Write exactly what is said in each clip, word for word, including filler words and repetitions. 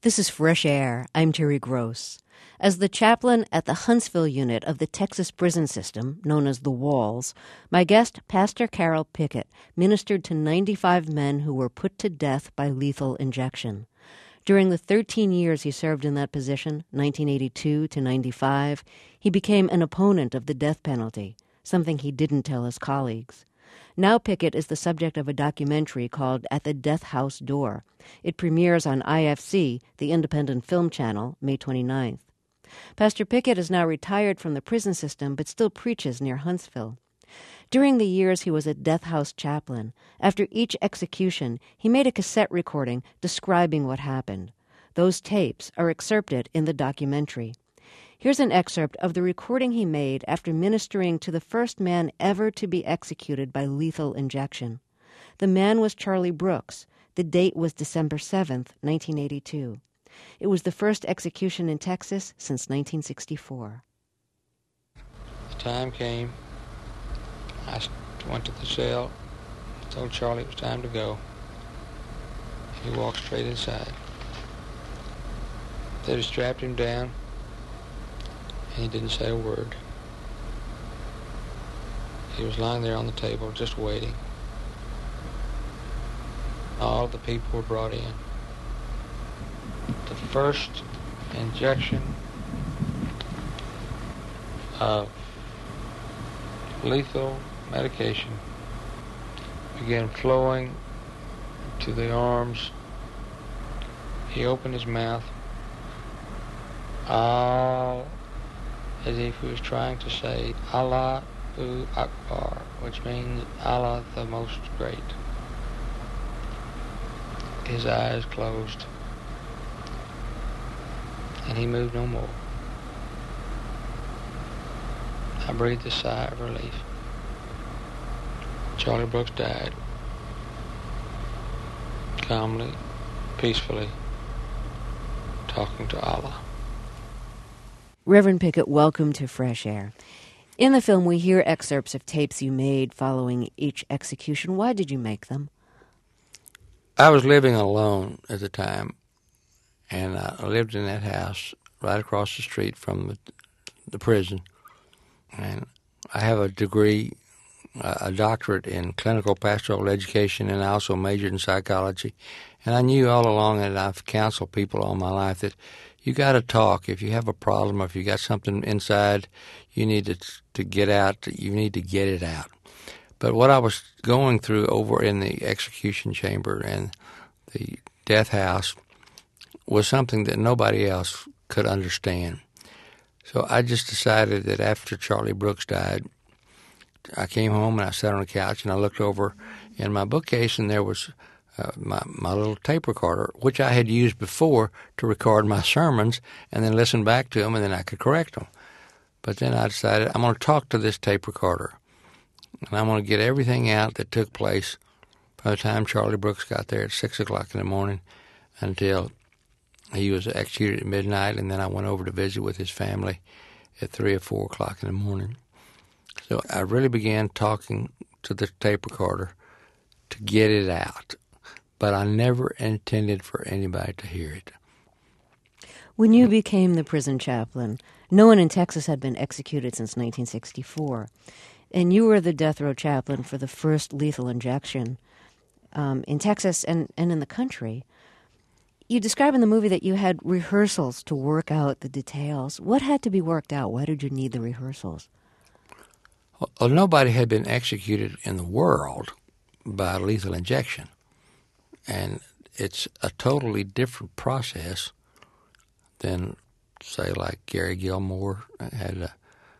This is Fresh Air. I'm Terry Gross. As the chaplain at the Huntsville unit of the Texas prison system, known as the Walls, my guest, Pastor Carroll Pickett, ministered to ninety-five men who were put to death by lethal injection. During the thirteen years he served in that position, nineteen eighty-two to ninety-five, he became an opponent of the death penalty, something he didn't tell his colleagues. Now Pickett is the subject of a documentary called At the Death House Door. It premieres on I F C, the independent film channel, May twenty-ninth. Pastor Pickett is now retired from the prison system but still preaches near Huntsville. During the years he was a death house chaplain, after each execution, he made a cassette recording describing what happened. Those tapes are excerpted in the documentary. Here's an excerpt of the recording he made after ministering to the first man ever to be executed by lethal injection. The man was Charlie Brooks. The date was December seventh, nineteen eighty-two. It was the first execution in Texas since nineteen sixty-four. The time came. I went to the cell, told Charlie it was time to go. He walked straight inside. They had strapped him down, and he didn't say a word. He was lying there on the table, just waiting. All the people were brought in. The first injection of lethal medication began flowing to the arms. He opened his mouth, all as if he was trying to say Allahu Akbar, which means Allah the Most Great. His eyes closed, and he moved no more. I breathed a sigh of relief. Charlie Brooks died calmly, peacefully, talking to Allah. Reverend Pickett, welcome to Fresh Air. In the film, we hear excerpts of tapes you made following each execution. Why did you make them? I was living alone at the time, and I lived in that house right across the street from the, the prison. And I have a degree, a doctorate in clinical pastoral education, and I also majored in psychology. And I knew all along, and I've counseled people all my life, that you got to talk. If you have a problem, or if you got something inside you need to, to get out, you need to get it out. But what I was going through over in the execution chamber and the death house was something that nobody else could understand. So I just decided that after Charlie Brooks died, I came home and I sat on the couch and I looked over in my bookcase, and there was uh, my, my little tape recorder, which I had used before to record my sermons and then listen back to them, and then I could correct them. But then I decided I'm going to talk to this tape recorder, and I'm going to get everything out that took place by the time Charlie Brooks got there at six o'clock in the morning until he was executed at midnight, and then I went over to visit with his family at three or four o'clock in the morning. So I really began talking to the tape recorder to get it out, but I never intended for anybody to hear it. When you became the prison chaplain, no one in Texas had been executed since nineteen sixty-four, and you were the death row chaplain for the first lethal injection um, in Texas and, and in the country. You describe in the movie that you had rehearsals to work out the details. What had to be worked out? Why did you need the rehearsals? Well, nobody had been executed in the world by lethal injection, and it's a totally different process than, say, like Gary Gilmore had a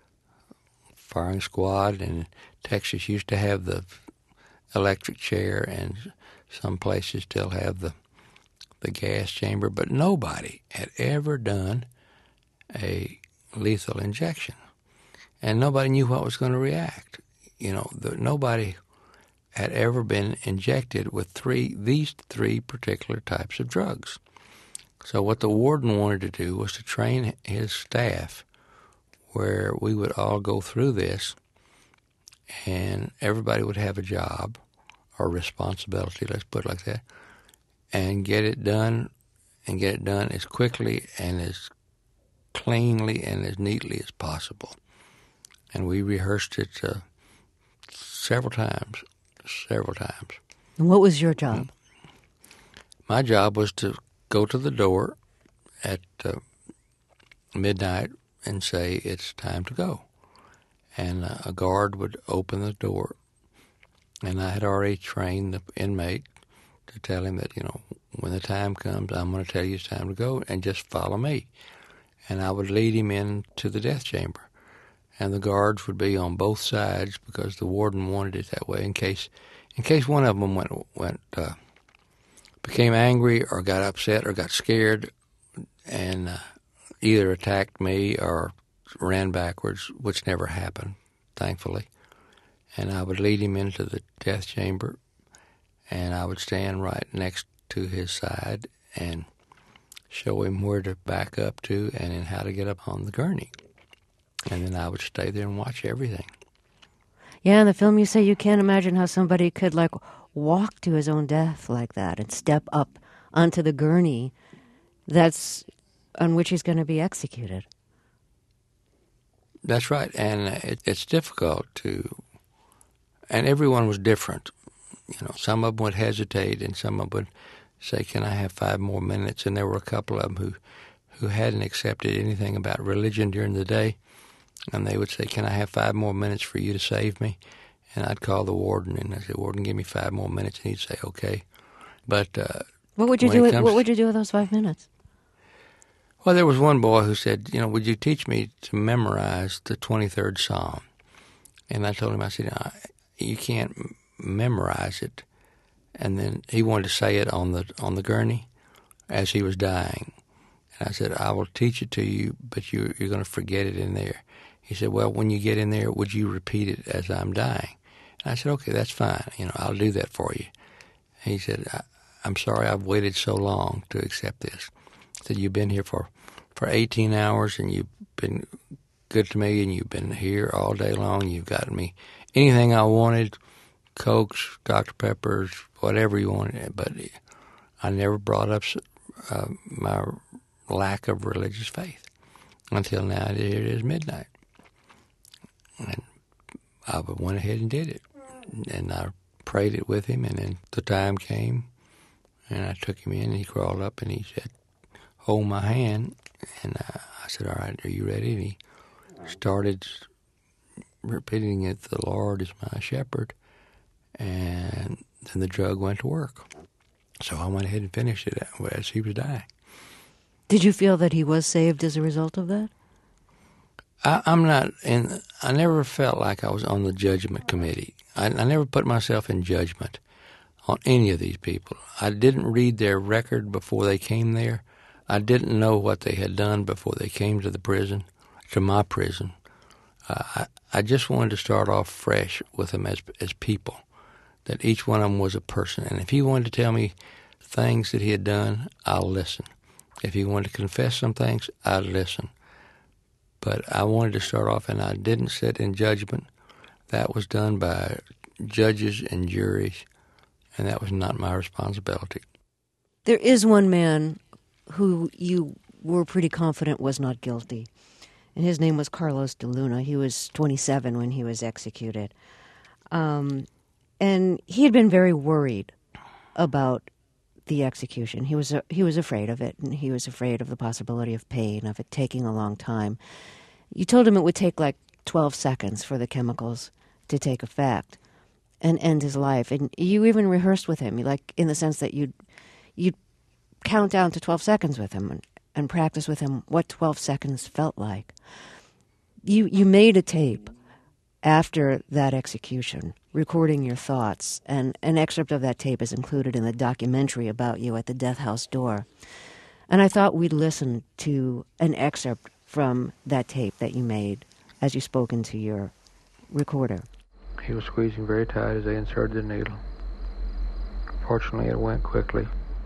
firing squad, and Texas used to have the electric chair, and some places still have the the gas chamber, but nobody had ever done a lethal injection, and nobody knew what was going to react. You know, the, nobody had ever been injected with three these three particular types of drugs. So what the warden wanted to do was to train his staff where we would all go through this, and everybody would have a job or responsibility, let's put it like that, and get it done and get it done as quickly and as cleanly and as neatly as possible. And we rehearsed it uh, several times, several times. And what was your job? My job was to go to the door at uh, midnight and say, it's time to go. And uh, a guard would open the door, and I had already trained the inmate to tell him that, you know, when the time comes, I'm going to tell you it's time to go, and just follow me. And I would lead him into the death chamber. And the guards would be on both sides because the warden wanted it that way in case in case one of them went, went uh, became angry or got upset or got scared and uh, either attacked me or ran backwards, which never happened, thankfully. And I would lead him into the death chamber, and I would stand right next to his side and show him where to back up to and then how to get up on the gurney. And then I would stay there and watch everything. Yeah, in the film you say you can't imagine how somebody could, like, walk to his own death like that and step up onto the gurney that's on which he's going to be executed. That's right, and it, it's difficult to, and everyone was different. You know, some of them would hesitate, and some of them would say, "Can I have five more minutes?" And there were a couple of them who, who hadn't accepted anything about religion during the day, and they would say, "Can I have five more minutes for you to save me?" And I'd call the warden, and I'd say, "Warden, give me five more minutes," and he'd say, "Okay." But uh, what would you do? With, what would you do with those five minutes? Well, there was one boy who said, "You know, would you teach me to memorize the twenty-third Psalm?" And I told him, I said, no, "You can't memorize it." And then he wanted to say it on the on the gurney as he was dying. And I said, "I will teach it to you, but you, you're going to forget it in there." He said, "Well, when you get in there, would you repeat it as I'm dying?" And I said, "Okay, that's fine. You know, I'll do that for you." And he said, I, "I'm sorry I've waited so long to accept this." I said, "You've been here for, for eighteen hours, and you've been good to me, and you've been here all day long. You've gotten me anything I wanted, Cokes, Doctor Peppers, whatever you wanted, but I never brought up uh, my lack of religious faith until now. Here it is midnight." And I went ahead and did it. And I prayed it with him, and then the time came, and I took him in, and he crawled up, and he said, "Hold my hand." And I, I said, "All right, are you ready?" And he started repeating it, "The Lord is my shepherd." And then the drug went to work. So I went ahead and finished it as he was dying. Did you feel that he was saved as a result of that? I, I'm not, and I never felt like I was on the judgment committee. I, I never put myself in judgment on any of these people. I didn't read their record before they came there. I didn't know what they had done before they came to the prison, to my prison. Uh, I, I just wanted to start off fresh with them as as people, that each one of them was a person. And if he wanted to tell me things that he had done, I'll listen. If he wanted to confess some things, I'd listen. But I wanted to start off, and I didn't sit in judgment. That was done by judges and juries, and that was not my responsibility. There is one man who you were pretty confident was not guilty, and his name was Carlos de Luna. He was twenty-seven when he was executed. Um, and he had been very worried about the execution. He was uh, he was afraid of it, and he was afraid of the possibility of pain, of it taking a long time. You told him it would take like twelve seconds for the chemicals to take effect and end his life. And you even rehearsed with him, like in the sense that you'd, you'd count down to twelve seconds with him and, and practice with him what twelve seconds felt like. You, you made a tape after that execution, recording your thoughts, and an excerpt of that tape is included in the documentary about you at the death house door. And I thought we'd listen to an excerpt from that tape that you made as you spoke into your recorder. He was squeezing very tight as they inserted the needle. Fortunately, it went quickly.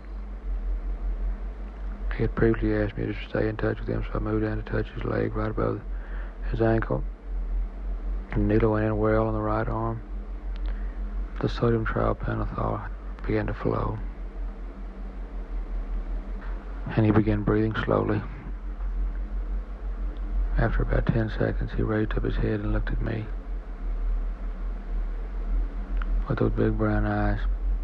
He had previously asked me to stay in touch with him, so I moved down to touch his leg right above his ankle. The needle went in well on the right arm. The sodium triopental began to flow. and he began breathing slowly. After about ten seconds, he raised up his head and looked at me with those big brown eyes.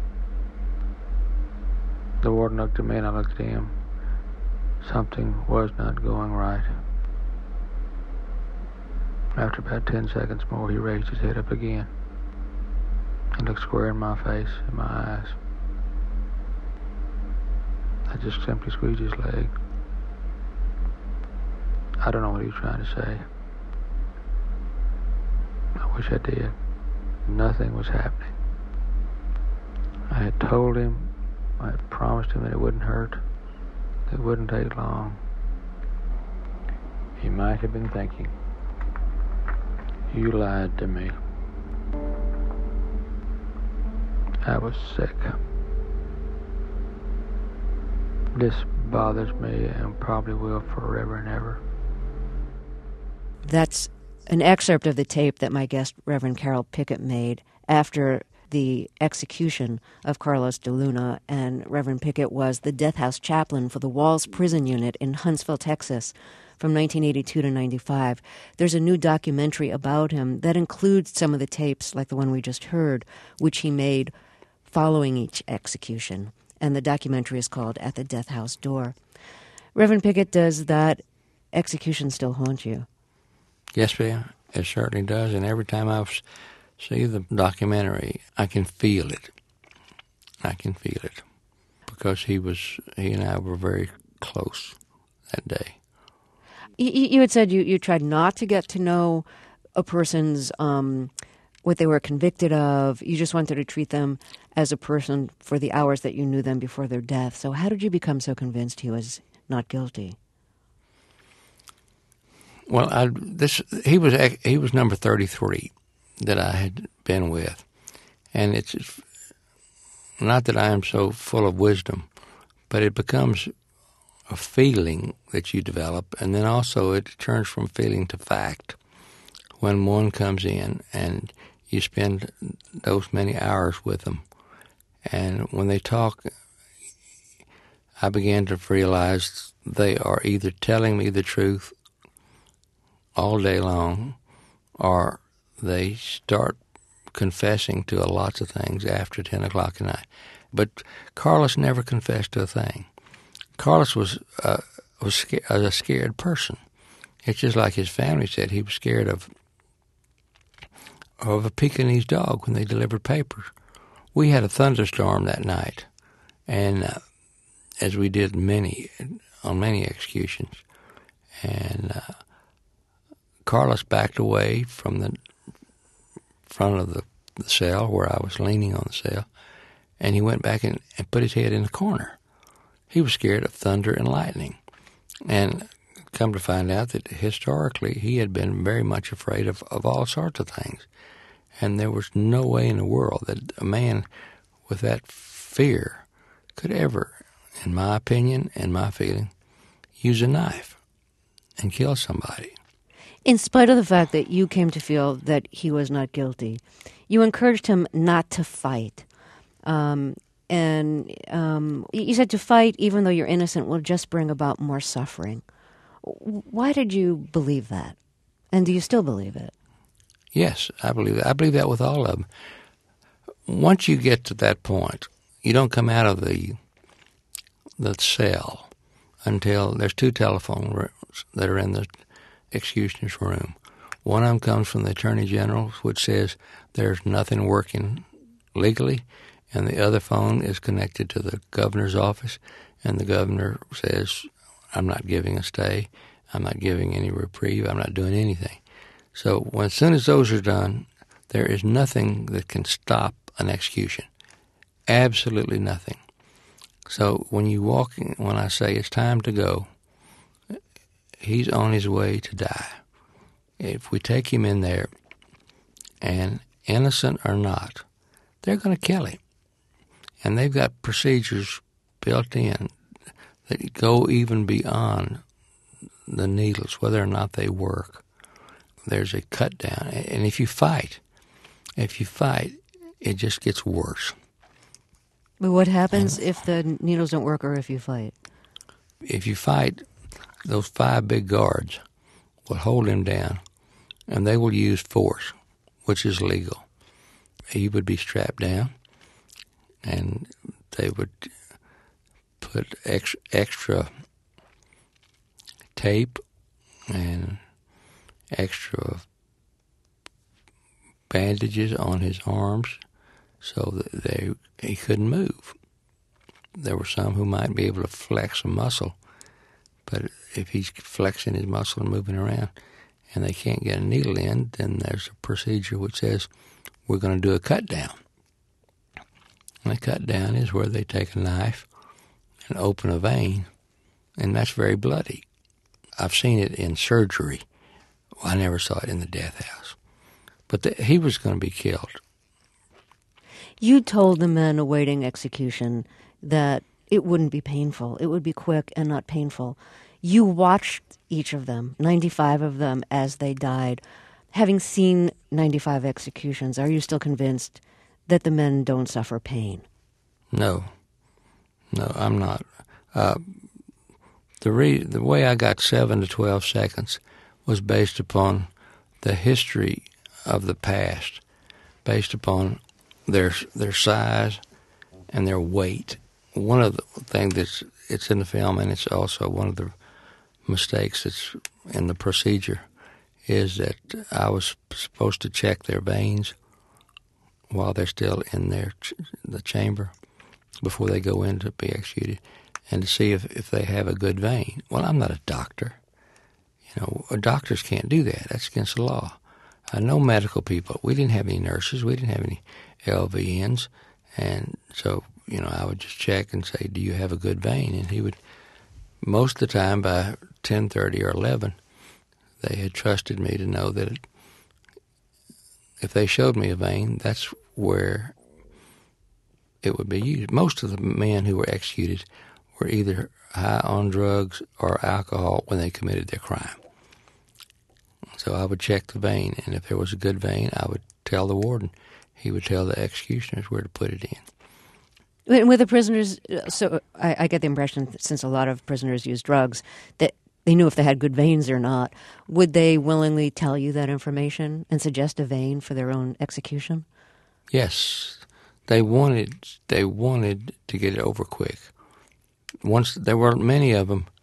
The warden looked at me and I looked at him. Something was not going right. After about ten seconds more, he raised his head up again and looked square in my face and my eyes. I just simply squeezed his leg. I don't know what he was trying to say. I wish I did. Nothing was happening. I had told him, I had promised him that it wouldn't hurt, that it wouldn't take long. He might have been thinking, you lied to me. I was sick. This bothers me and probably will forever and ever. That's an excerpt of the tape that my guest, Reverend Carroll Pickett, made after the execution of Carlos de Luna, and Reverend Pickett was the death house chaplain for the Walls Prison Unit in Huntsville, Texas, from nineteen eighty-two to ninety-five. There's a new documentary about him that includes some of the tapes, like the one we just heard, which he made following each execution. And the documentary is called At the Death House Door. Reverend Pickett, does that execution still haunt you? Yes, ma'am. It certainly does. And every time I see the documentary, I can feel it. I can feel it. Because he was, he and I were very close that day. You, you had said you, you tried not to get to know a person's, um, what they were convicted of. You just wanted to treat them as a person for the hours that you knew them before their death. So how did you become so convinced he was not guilty? Well, I, this he was he was number thirty-three that I had been with, and it's not that I am so full of wisdom, but it becomes a feeling that you develop, and then also it turns from feeling to fact when one comes in and you spend those many hours with them, and when they talk, I began to realize they are either telling me the truth all day long, or they start confessing to lots of things after ten o'clock at night. But Carlos never confessed to a thing. Carlos was uh, was scared, a scared person. It's just like his family said, he was scared of of a Pekingese dog when they delivered papers. We had a thunderstorm that night, and uh, as we did many on many executions, and uh, Carlos backed away from the front of the, the cell where I was leaning on the cell, and he went back and, and put his head in the corner. He was scared of thunder and lightning. And come to find out that historically he had been very much afraid of, of all sorts of things. And there was no way in the world that a man with that fear could ever, in my opinion and my feeling, use a knife and kill somebody. In spite of the fact that you came to feel that he was not guilty, you encouraged him not to fight. Um, and um, you said to fight, even though you're innocent, will just bring about more suffering. Why did you believe that? And do you still believe it? Yes, I believe that. I believe that with all of them. Once you get to that point, you don't come out of the the cell until there's two telephone rooms that are in the executioner's room. One of them comes from the Attorney General, which says there's nothing working legally, and the other phone is connected to the governor's office, and the governor says, I'm not giving a stay, I'm not giving any reprieve, I'm not doing anything. So when, as soon as those are done, there is nothing that can stop an execution. Absolutely nothing. So when you walk in, when I say it's time to go, he's on his way to die. If we take him in there, and innocent or not, they're going to kill him. And they've got procedures built in that go even beyond the needles, whether or not they work. There's a cut down. And if you fight, if you fight, it just gets worse. But what happens and, if the needles don't work or if you fight? if you fight, those five big guards will hold him down, and they will use force, which is legal. He would be strapped down, and they would put ex, extra tape and extra bandages on his arms so that they he couldn't move. There were some who might be able to flex a muscle, but if he's flexing his muscle and moving around and they can't get a needle in, then there's a procedure which says we're going to do a cut down. And a cut down is where they take a knife and open a vein, and that's very bloody. I've seen it in surgery. I never saw it in the death house. But the, he was going to be killed. You told the men awaiting execution that it wouldn't be painful. It would be quick and not painful. You watched each of them, ninety-five of them, as they died. Having seen ninety-five executions, are you still convinced that the men don't suffer pain? No. No, I'm not. Uh, the re- the way I got seven to twelve seconds was based upon the history of the past, based upon their their size and their weight. One of the things that's it's in the film, and it's also one of the mistakes that's in the procedure, is that I was supposed to check their veins while they're still in their ch- the chamber before they go in to be executed, and to see if, if they have a good vein. Well, I'm not a doctor. You know, doctors can't do that. That's against the law. Uh, no medical people. We didn't have any nurses. We didn't have any L V Ns. And so, you know, I would just check and say, do you have a good vein? And he would, most of the time by ten thirty or eleven, they had trusted me to know that it, if they showed me a vein, that's where it would be used. Most of the men who were executed were either high on drugs or alcohol when they committed their crime. So I would check the vein, and if there was a good vein, I would tell the warden. He would tell the executioners where to put it in. With the prisoners, so I, I get the impression that since a lot of prisoners use drugs, that they knew if they had good veins or not. Would they willingly tell you that information and suggest a vein for their own execution? Yes. They wanted they wanted to get it over quick. Once there were many of them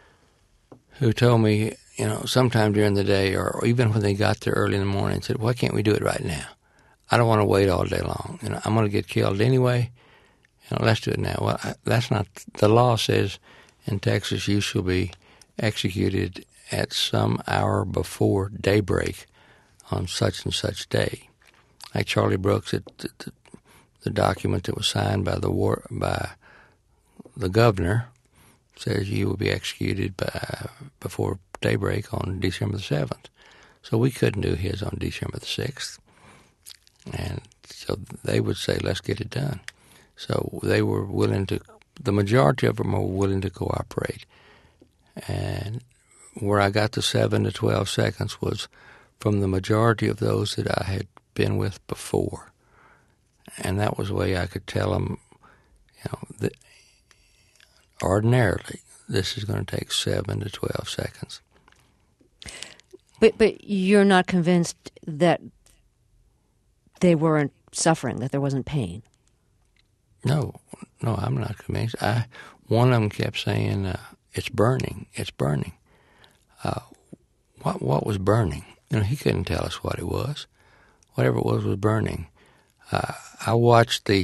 who told me, you know, sometime during the day, or, or even when they got there early in the morning, said, "Why can't we do it right now? I don't want to wait all day long. You know, I'm going to get killed anyway. You know, let's do it now." Well, I, that's not the law. Says in Texas you shall be executed at some hour before daybreak on such and such day. Like Charlie Brooks, it, the, the, the document that was signed by the war by the governor says you will be executed by before daybreak on December the seventh. So we couldn't do his on December the sixth. And so they would say, let's get it done. So they were willing to, the majority of them were willing to cooperate. And where I got the seven to twelve seconds was from the majority of those that I had been with before. And that was the way I could tell them, you know, that ordinarily this is going to take seven to twelve seconds. But but you're not convinced that they weren't suffering, that there wasn't pain? No, no, I'm not convinced. I one of them kept saying, uh, "It's burning, it's burning." Uh, what what was burning? You know, he couldn't tell us what it was. Whatever it was was burning. Uh, I watched the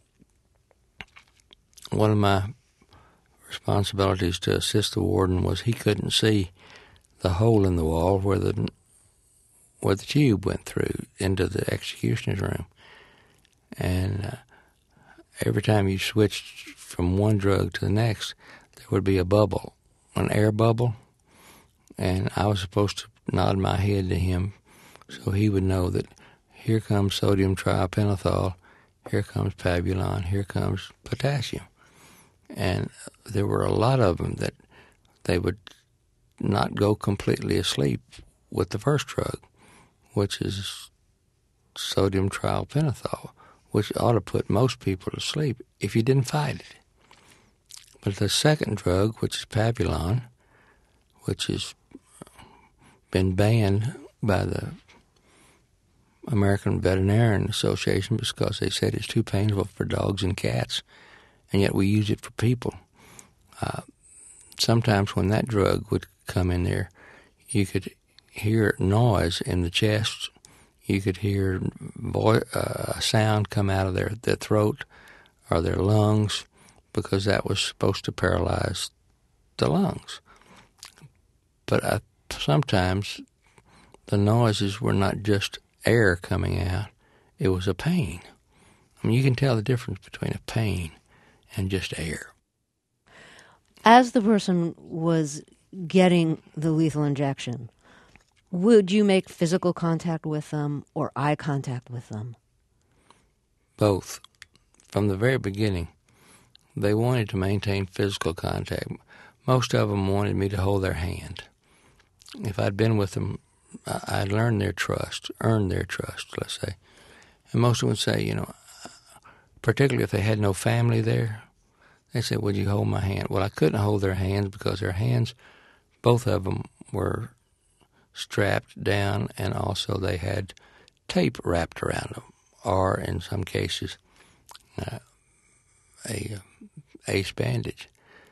one of my responsibilities to assist the warden was he couldn't see the hole in the wall where the where the tube went through into the executioner's room. And uh, every time you switched from one drug to the next, there would be a bubble, an air bubble, and I was supposed to nod my head to him so he would know that here comes sodium tripentothal, here comes pabulon, here comes potassium. And there were a lot of them that they would not go completely asleep with the first drug, which is sodium tripentothal, which ought to put most people to sleep if you didn't fight it. But the second drug, which is Pavulon, which has been banned by the American Veterinarian Association because they said it's too painful for dogs and cats, and yet we use it for people. Uh, sometimes when that drug would come in there, you could hear noise in the chest. You could hear voice, uh, a sound come out of their, their throat or their lungs, because that was supposed to paralyze the lungs. But I, sometimes the noises were not just air coming out, it was a pain. I mean, you can tell the difference between a pain and just air. As the person was getting the lethal injection, would you make physical contact with them or eye contact with them? Both. From the very beginning, they wanted to maintain physical contact. Most of them wanted me to hold their hand. If I'd been with them, I'd learned their trust, earned their trust, let's say. And most of them would say, you know, particularly if they had no family there, they said, would you hold my hand? Well, I couldn't hold their hands because their hands, both of them, were strapped down, and also they had tape wrapped around them, or in some cases, uh, a ace bandage.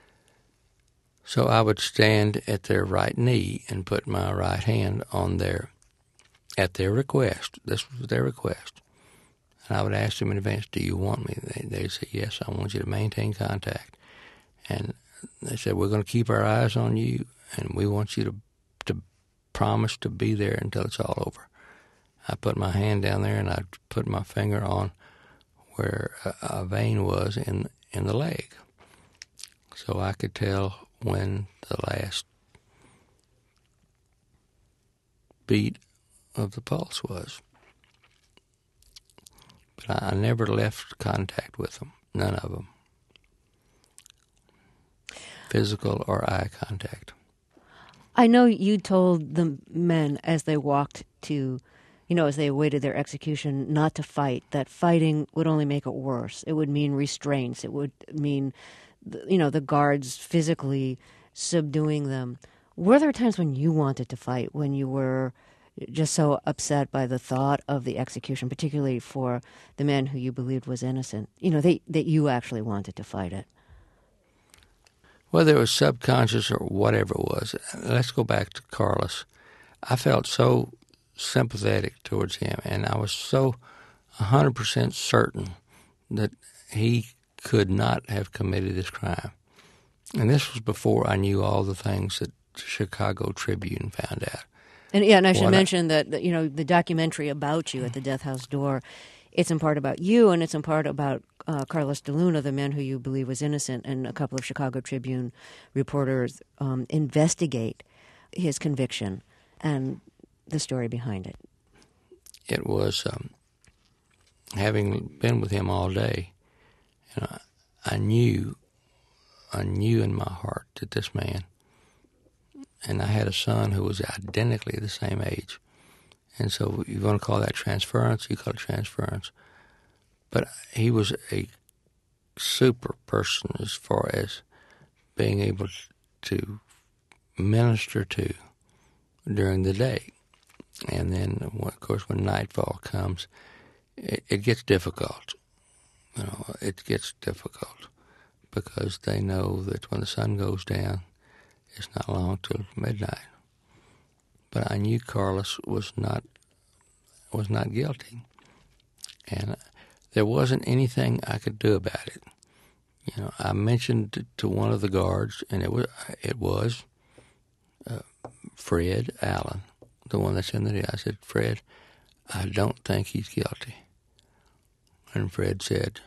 So I would stand at their right knee and put my right hand on their, at their request. This was their request. And I would ask them in advance, do you want me? They, they'd say, yes, I want you to maintain contact. And they said, we're going to keep our eyes on you, and we want you to, to promise to be there until it's all over. I put my hand down there, and I'd put my finger on where a, a vein was in, in the leg. So I could tell when the last beat of the pulse was. But I never left contact with them, none of them. Physical or eye contact. I know you told the men as they walked to, you know, as they awaited their execution, not to fight, that fighting would only make it worse. It would mean restraints. It would mean, you know, the guards physically subduing them. Were there times when you wanted to fight, when you were just so upset by the thought of the execution, particularly for the man who you believed was innocent, you know, they, that you actually wanted to fight it? Whether it was subconscious or whatever it was, let's go back to Carlos. I felt so sympathetic towards him, and I was so one hundred percent certain that he could not have committed this crime. And this was before I knew all the things that the Chicago Tribune found out. And yeah, and I should What mention I, that, you know, the documentary about you at the death house door, it's in part about you, and it's in part about uh, Carlos de Luna, the man who you believe was innocent, and a couple of Chicago Tribune reporters um, investigate his conviction and the story behind it. It was, um, having been with him all day, you know, I knew, I knew in my heart that this man, and I had a son who was identically the same age. And so you want to call that transference, you call it transference. But he was a super person as far as being able to minister to during the day. And then, of course, when nightfall comes, it, it gets difficult. You know, it gets difficult because they know that when the sun goes down, it's not long till midnight. But I knew Carlos was not was not guilty, and there wasn't anything I could do about it. You know, I mentioned to one of the guards, and it was it was uh, Fred Allen, the one that's in the deal. I said, Fred, I don't think he's guilty. And Fred said,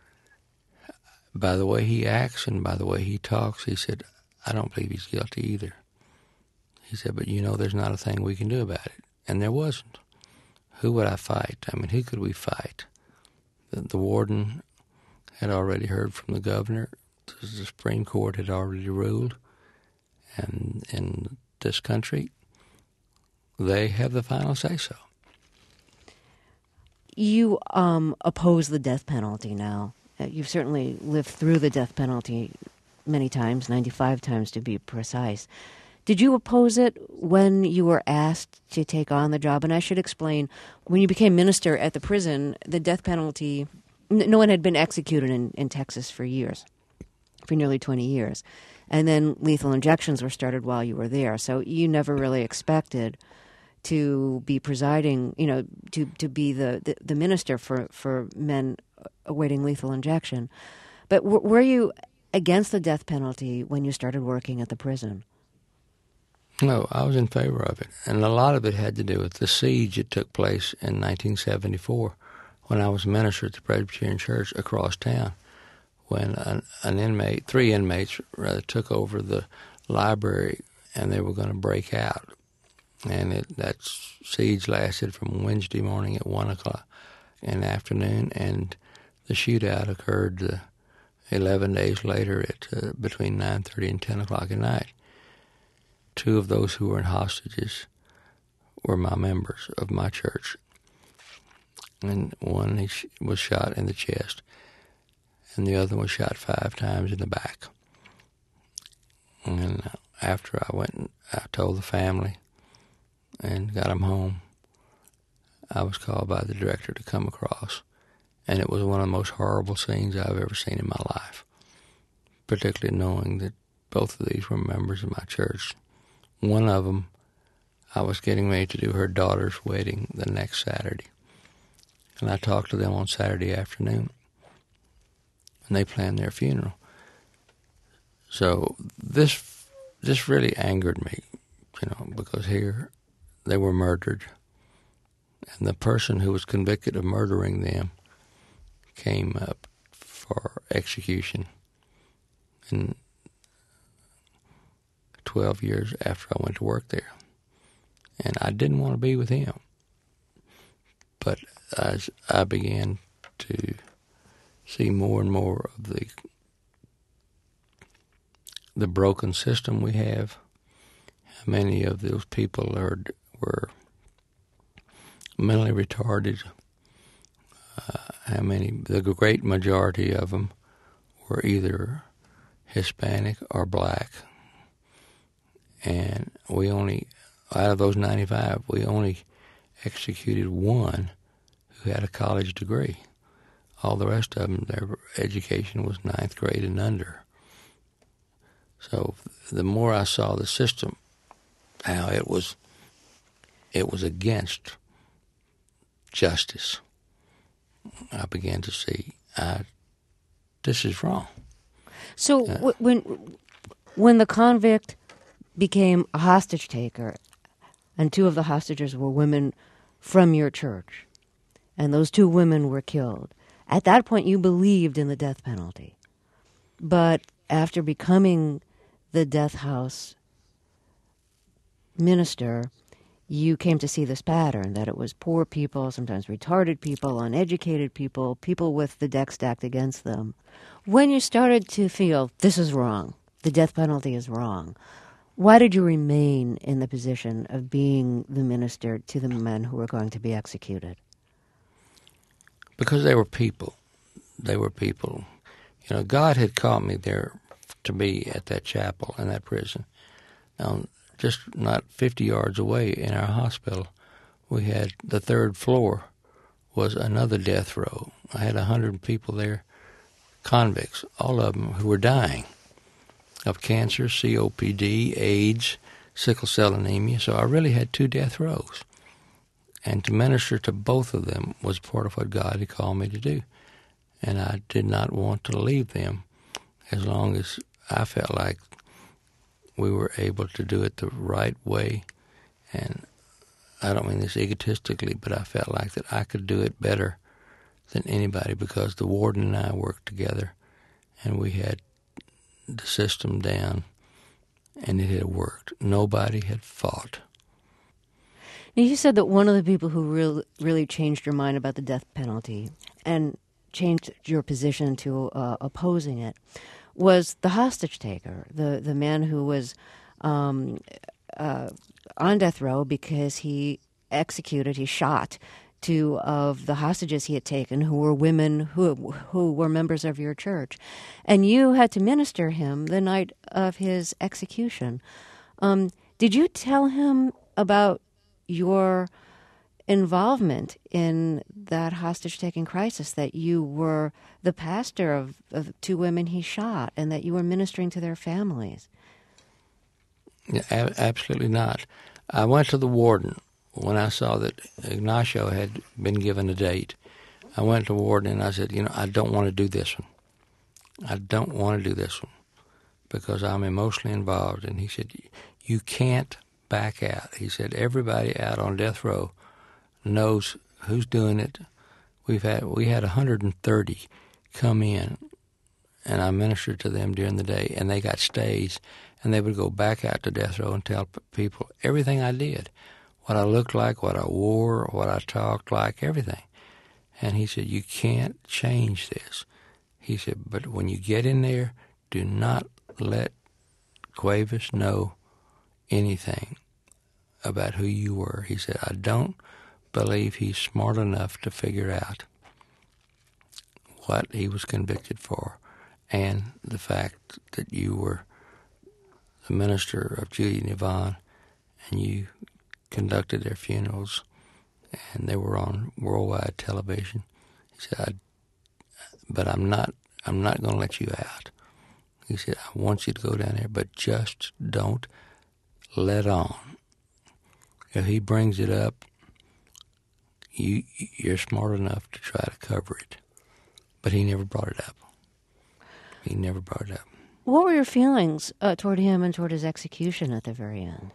by the way he acts and by the way he talks, he said, I don't believe he's guilty either. He said, but you know, there's not a thing we can do about it. And there wasn't. Who would I fight? I mean, who could we fight? The, the warden had already heard from the governor. The Supreme Court had already ruled. And in this country, they have the final say-so. You um, oppose the death penalty now. You've certainly lived through the death penalty many times, ninety-five times to be precise. Did you oppose it when you were asked to take on the job? And I should explain, when you became minister at the prison, the death penalty, n- no one had been executed in, in Texas for years, for nearly twenty years. And then lethal injections were started while you were there. So you never really expected to be presiding, you know, to, to be the, the, the minister for, for men awaiting lethal injection. But w- were you against the death penalty when you started working at the prison? No, I was in favor of it. And a lot of it had to do with the siege that took place in nineteen seventy-four when I was minister at the Presbyterian Church across town, when an, an inmate, three inmates rather, took over the library and they were going to break out. And it, that siege lasted from Wednesday morning at one o'clock in the afternoon, and the shootout occurred uh, eleven days later at uh, between nine thirty and ten o'clock at night. Two of those who were in hostages were my members of my church. And one he sh- was shot in the chest, and the other was shot five times in the back. And after I went and I told the family and got them home, I was called by the director to come across. And it was one of the most horrible scenes I've ever seen in my life, particularly knowing that both of these were members of my church. One of them, I was getting ready to do her daughter's wedding the next Saturday. And I talked to them on Saturday afternoon, and they planned their funeral. So this this really angered me, you know, because here they were murdered, and the person who was convicted of murdering them came up for execution in twelve years after I went to work there. And I didn't want to be with him. But as I began to see more and more of the the broken system we have, how many of those people are were mentally retarded, uh, how many, the great majority of them were either Hispanic or black. And we only, out of those ninety-five, we only executed one who had a college degree. All the rest of them, their education was ninth grade and under. So the more I saw the system, how it was, it was against justice, I began to see, uh, this is wrong. So uh, w- when when the convict became a hostage taker, and two of the hostages were women from your church, and those two women were killed, at that point you believed in the death penalty. But after becoming the death house minister, you came to see this pattern, that it was poor people, sometimes retarded people, uneducated people, people with the deck stacked against them. When you started to feel, this is wrong, the death penalty is wrong, why did you remain in the position of being the minister to the men who were going to be executed? Because they were people. They were people. You know, God had called me there to be at that chapel in that prison. Now, just not fifty yards away in our hospital, we had the third floor was another death row. I had a hundred people there, convicts, all of them who were dying of cancer, C O P D, AIDS, sickle cell anemia. So I really had two death rows. And to minister to both of them was part of what God had called me to do. And I did not want to leave them as long as I felt like we were able to do it the right way. And I don't mean this egotistically, but I felt like that I could do it better than anybody because the warden and I worked together and we had the system down and it had worked. Nobody had fought. Now, you said that one of the people who really, really changed your mind about the death penalty and changed your position to uh, opposing it was the hostage taker, the, the man who was um, uh, on death row because he executed, he shot to of the hostages he had taken, who were women who who were members of your church, and you had to minister him the night of his execution. Um, did you tell him about your involvement in that hostage-taking crisis, that you were the pastor of, of two women he shot and that you were ministering to their families? Yeah, a- absolutely not. I went to the warden when I saw that Ignacio had been given a date. I went to the warden and I said, you know, I don't want to do this one. I don't want to do this one because I'm emotionally involved. And he said, you can't back out. He said, everybody out on death row knows who's doing it. We've had we had one hundred thirty come in, and I ministered to them during the day, and they got stays, and they would go back out to death row and tell people everything I did, what I looked like, what I wore, what I talked like, everything. And he said, you can't change this. He said, but when you get in there, do not let Cuevas know anything about who you were. He said, I don't believe he's smart enough to figure out what he was convicted for and the fact that you were the minister of Judy and Yvonne and you conducted their funerals and they were on worldwide television. He said, I, but I'm not I'm not going to let you out. He said, I want you to go down there, but just don't let on. If he brings it up, You, you're smart enough to try to cover it. But he never brought it up. He never brought it up. What were your feelings uh, toward him and toward his execution at the very end?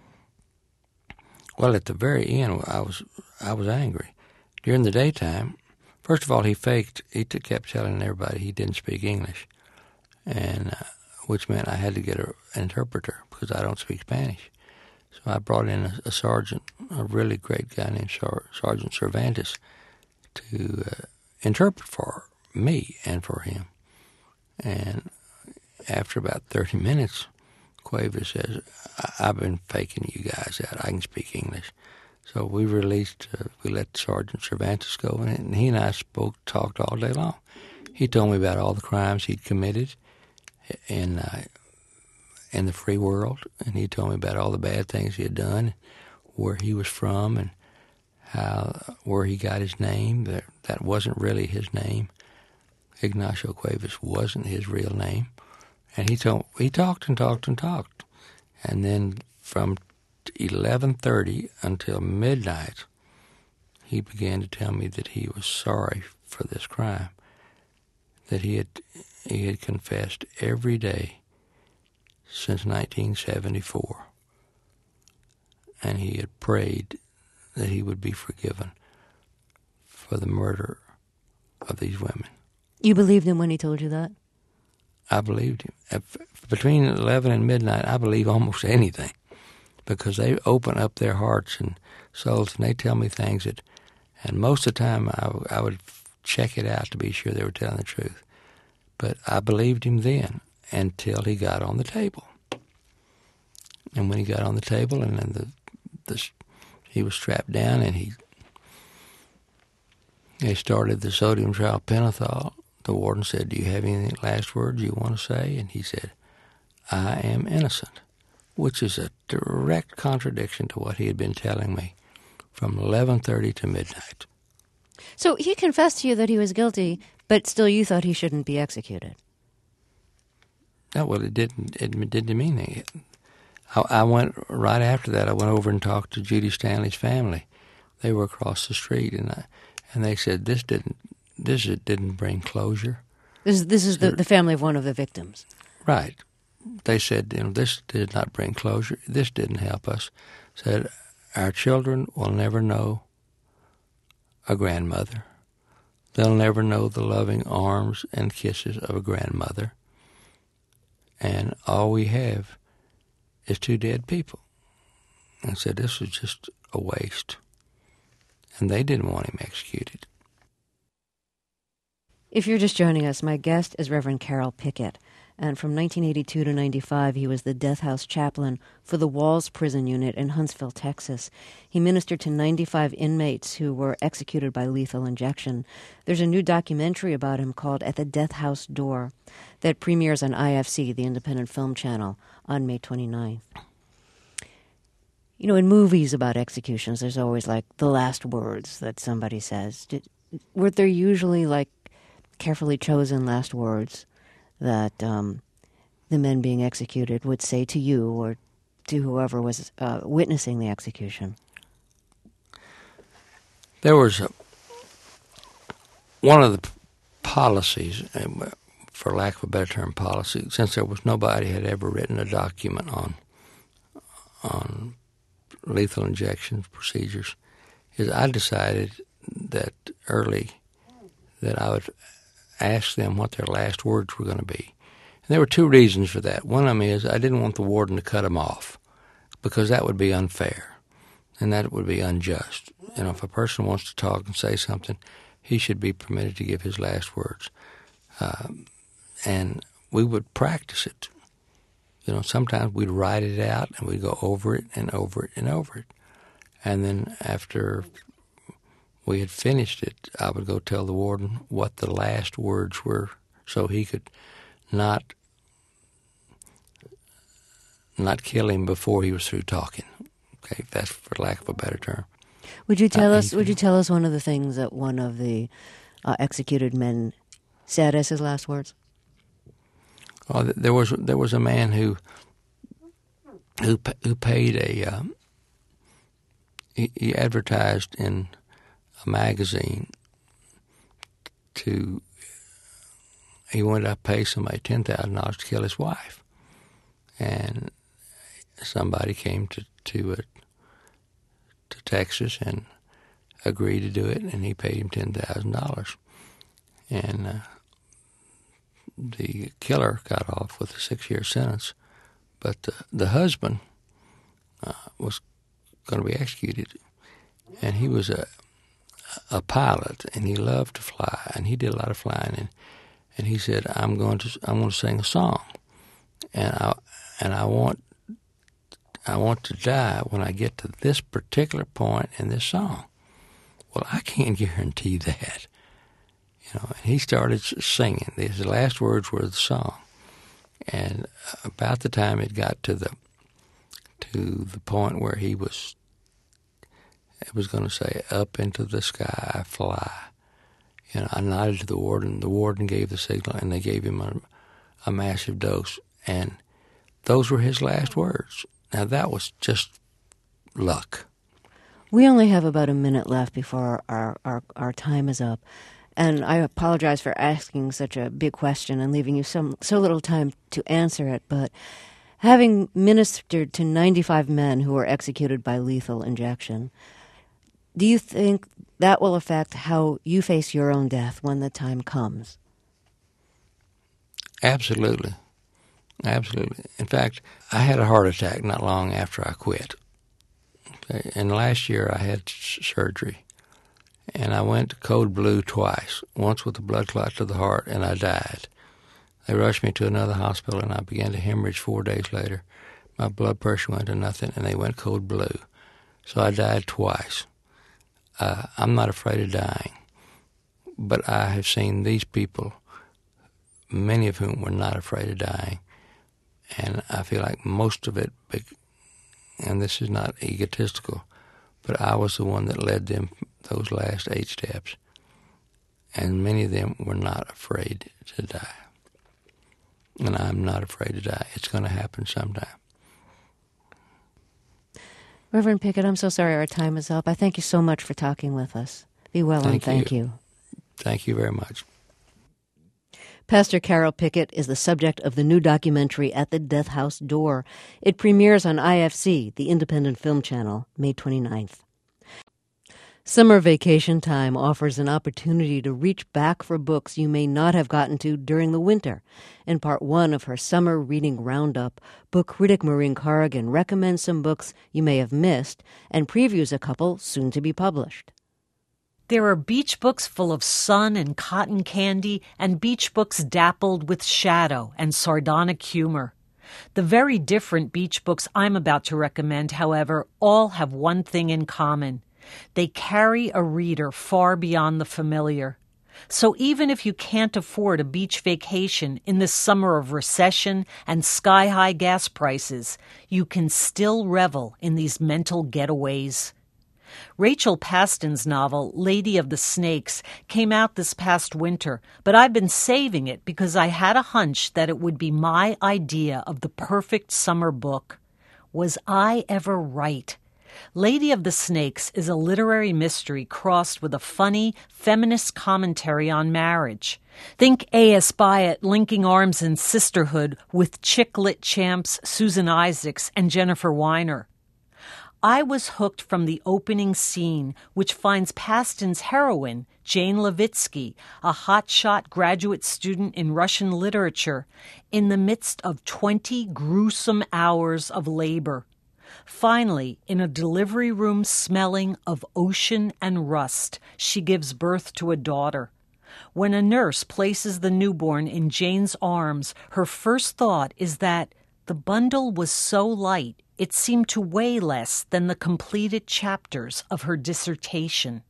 Well, at the very end, I was I was angry. During the daytime, first of all, he faked. He t- kept telling everybody he didn't speak English, and uh, which meant I had to get a, an interpreter because I don't speak Spanish. So I brought in a, a sergeant, a really great guy named Sar- Sergeant Cervantes, to uh, interpret for me and for him. And after about thirty minutes, Cuevas says, I- I've been faking you guys out. I can speak English. So we released, uh, we let Sergeant Cervantes go, and he and I spoke, talked all day long. He told me about all the crimes he'd committed in uh, in the free world, and he told me about all the bad things he had done, where he was from, and how where he got his name. That that wasn't really his name. Ignacio Cuevas wasn't his real name, and he told he talked and talked and talked, and then from eleven thirty until midnight, he began to tell me that he was sorry for this crime, that he had he had confessed every day since nineteen seventy-four, and he had prayed that he would be forgiven for the murder of these women. You believed him when he told you that? I believed him. Between eleven and midnight, I believe almost anything, because they open up their hearts and souls, and they tell me things that, and most of the time I, I would check it out to be sure they were telling the truth. But I believed him then until he got on the table. And when he got on the table and then the, the he was strapped down and he they started the sodium trialpentothal, the warden said, do you have any last words you want to say? And he said, I am innocent, which is a direct contradiction to what he had been telling me from eleven thirty to midnight. So he confessed to you that he was guilty, but still you thought he shouldn't be executed. No, well, it didn't, it didn't mean anything. I, I went, right after that, I went over and talked to Judy Stanley's family. They were across the street, and I, and they said this didn't this didn't bring closure. This, this is so, the, the family of one of the victims. Right. They said, you know, this did not bring closure. This didn't help us. Said, our children will never know a grandmother. They'll never know the loving arms and kisses of a grandmother. And all we have is two dead people. And said, this was just a waste. And they didn't want him executed. If you're just joining us, my guest is Reverend Carol Pickett. And from nineteen eighty-two to ninety-five, he was the death house chaplain for the Walls Prison Unit in Huntsville, Texas. He ministered to ninety-five inmates who were executed by lethal injection. There's a new documentary about him called At the Death House Door that premieres on I F C, the Independent Film Channel, on May twenty-ninth. You know, in movies about executions, there's always, like, the last words that somebody says. Did, were there usually, like, carefully chosen last words that um, the men being executed would say to you or to whoever was uh, witnessing the execution? There was a, one of the policies, for lack of a better term, policy, since there was nobody had ever written a document on on lethal injection procedures, is I decided that early that I would ask them what their last words were going to be. And there were two reasons for that. One of them is I didn't want the warden to cut them off because that would be unfair and that would be unjust. You know, if a person wants to talk and say something, he should be permitted to give his last words. Um, and we would practice it. You know, sometimes we'd write it out and we'd go over it and over it and over it. And then after we had finished it, I would go tell the warden what the last words were so he could not not kill him before he was through talking. Okay, that's for lack of a better term. Would you tell uh, us? Would you tell us one of the things that one of the uh, executed men said as his last words? Well, there was there was a man who who who paid a um, he, he advertised in a magazine to he wanted to pay somebody ten thousand dollars to kill his wife, and somebody came to to uh, to Texas and agreed to do it, and he paid him ten thousand dollars, and. Uh, The killer got off with a six-year sentence, but the, the husband uh, was going to be executed, and he was a a pilot, and he loved to fly, and he did a lot of flying, and, and he said, "I'm going to I'm going to sing a song, and I and I want I want to die when I get to this particular point in this song." Well, I can't guarantee that. You know, and he started singing. His last words were the song, and about the time it got to the to the point where he was, it was going to say, "Up into the sky I fly." You know, I nodded to the warden. The warden gave the signal, and they gave him a, a massive dose, and those were his last words. Now that was just luck. We only have about a minute left before our our, our time is up. And I apologize for asking such a big question and leaving you some so little time to answer it, but having ministered to ninety-five men who were executed by lethal injection, do you think that will affect how you face your own death when the time comes? Absolutely. Absolutely. In fact, I had a heart attack not long after I quit. Okay? And last year I had surgery. And I went code blue twice, once with a blood clot to the heart, and I died. They rushed me to another hospital, and I began to hemorrhage four days later. My blood pressure went to nothing, and they went code blue. So I died twice. Uh, I'm not afraid of dying, but I have seen these people, many of whom were not afraid of dying, and I feel like most of it, and this is not egotistical, but I was the one that led them those last eight steps, and many of them were not afraid to die. And I'm not afraid to die. It's going to happen sometime. Reverend Pickett, I'm so sorry our time is up. I thank you so much for talking with us. Be well thank and thank you. you. Thank you very much. Pastor Carol Pickett is the subject of the new documentary At the Death House Door. It premieres on I F C, the Independent Film Channel, May twenty-ninth. Summer vacation time offers an opportunity to reach back for books you may not have gotten to during the winter. In part one of her summer reading roundup, book critic Maureen Corrigan recommends some books you may have missed and previews a couple soon to be published. There are beach books full of sun and cotton candy, and beach books dappled with shadow and sardonic humor. The very different beach books I'm about to recommend, however, all have one thing in common. They carry a reader far beyond the familiar. So even if you can't afford a beach vacation in this summer of recession and sky-high gas prices, you can still revel in these mental getaways. Rachel Paston's novel, Lady of the Snakes, came out this past winter, but I've been saving it because I had a hunch that it would be my idea of the perfect summer book. Was I ever right? Lady of the Snakes is a literary mystery crossed with a funny, feminist commentary on marriage. Think A S Byatt linking arms in sisterhood with chick-lit champs Susan Isaacs and Jennifer Weiner. I was hooked from the opening scene, which finds Paston's heroine, Jane Levitsky, a hotshot graduate student in Russian literature, in the midst of twenty gruesome hours of labor. Finally, in a delivery room smelling of ocean and rust, she gives birth to a daughter. When a nurse places the newborn in Jane's arms, her first thought is that the bundle was so light it seemed to weigh less than the completed chapters of her dissertation.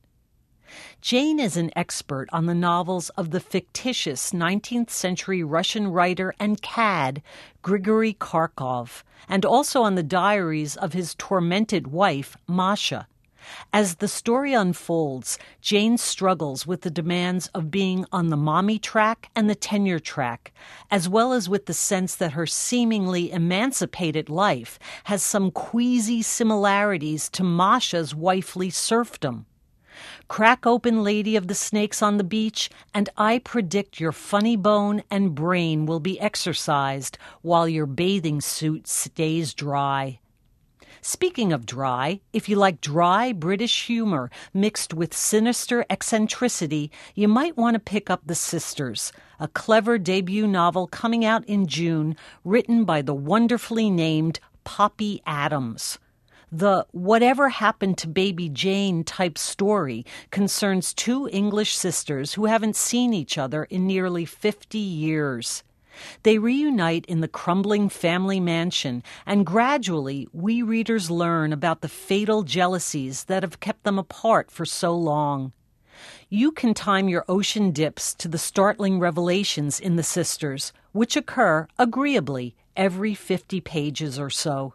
Jane is an expert on the novels of the fictitious nineteenth century Russian writer and cad Grigory Kharkov, and also on the diaries of his tormented wife, Masha. As the story unfolds, Jane struggles with the demands of being on the mommy track and the tenure track, as well as with the sense that her seemingly emancipated life has some queasy similarities to Masha's wifely serfdom. Crack open Lady of the Snakes on the beach, and I predict your funny bone and brain will be exercised while your bathing suit stays dry. Speaking of dry, if you like dry British humor mixed with sinister eccentricity, you might want to pick up The Sisters, a clever debut novel coming out in June, written by the wonderfully named Poppy Adams. The Whatever Happened to Baby Jane type story concerns two English sisters who haven't seen each other in nearly fifty years. They reunite in the crumbling family mansion, and gradually we readers learn about the fatal jealousies that have kept them apart for so long. You can time your ocean dips to the startling revelations in The Sisters, which occur, agreeably, every fifty pages or so.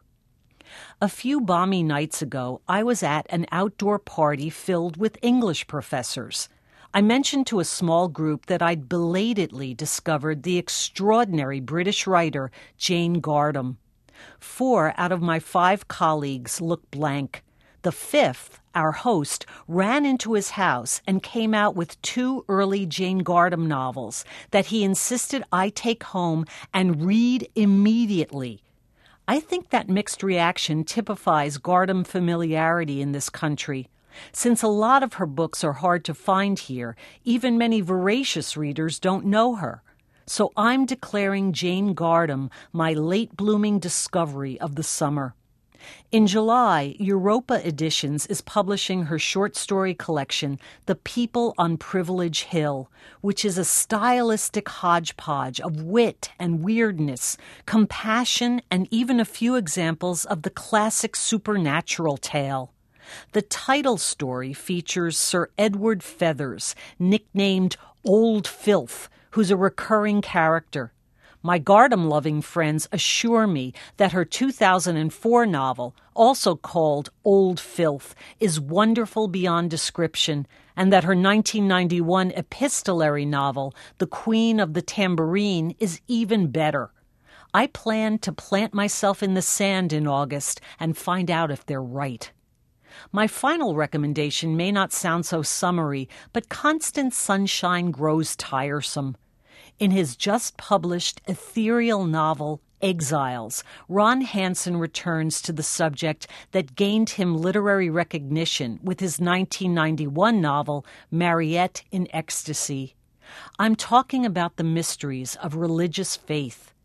A few balmy nights ago, I was at an outdoor party filled with English professors. I mentioned to a small group that I'd belatedly discovered the extraordinary British writer Jane Gardam. Four out of my five colleagues looked blank. The fifth, our host, ran into his house and came out with two early Jane Gardam novels that he insisted I take home and read immediately. I think that mixed reaction typifies Gardam familiarity in this country. Since a lot of her books are hard to find here, even many voracious readers don't know her. So I'm declaring Jane Gardam my late-blooming discovery of the summer. In July, Europa Editions is publishing her short story collection, The People on Privilege Hill, which is a stylistic hodgepodge of wit and weirdness, compassion, and even a few examples of the classic supernatural tale. The title story features Sir Edward Feathers, nicknamed Old Filth, who's a recurring character. My Gardam-loving friends assure me that her two thousand four novel, also called Old Filth, is wonderful beyond description, and that her nineteen ninety-one epistolary novel, The Queen of the Tambourine, is even better. I plan to plant myself in the sand in August and find out if they're right. My final recommendation may not sound so summery, but constant sunshine grows tiresome. In his just-published ethereal novel, Exiles, Ron Hansen returns to the subject that gained him literary recognition with his nineteen ninety-one novel, Mariette in Ecstasy. I'm talking about the mysteries of religious faith.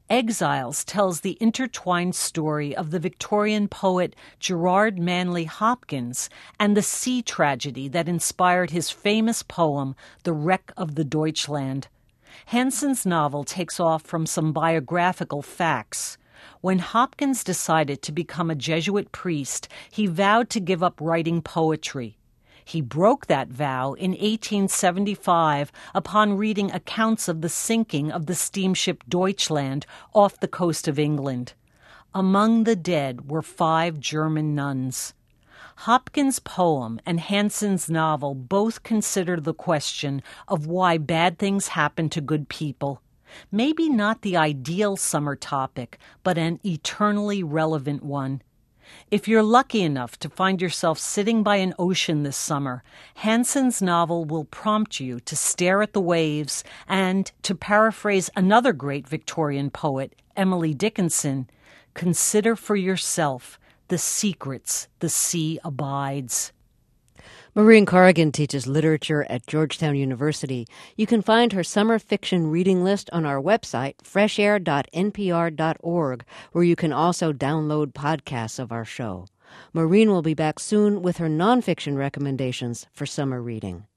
Exiles tells the intertwined story of the Victorian poet Gerard Manley Hopkins and the sea tragedy that inspired his famous poem, The Wreck of the Deutschland. Hanson's novel takes off from some biographical facts. When Hopkins decided to become a Jesuit priest, he vowed to give up writing poetry. He broke that vow in eighteen seventy-five upon reading accounts of the sinking of the steamship Deutschland off the coast of England. Among the dead were five German nuns. Hopkins' poem and Hanson's novel both consider the question of why bad things happen to good people. Maybe not the ideal summer topic, but an eternally relevant one. If you're lucky enough to find yourself sitting by an ocean this summer, Hanson's novel will prompt you to stare at the waves and, to paraphrase another great Victorian poet, Emily Dickinson, consider for yourself the secrets the sea abides. Maureen Corrigan teaches literature at Georgetown University. You can find her summer fiction reading list on our website, fresh air dot n p r dot org, where you can also download podcasts of our show. Maureen will be back soon with her nonfiction recommendations for summer reading.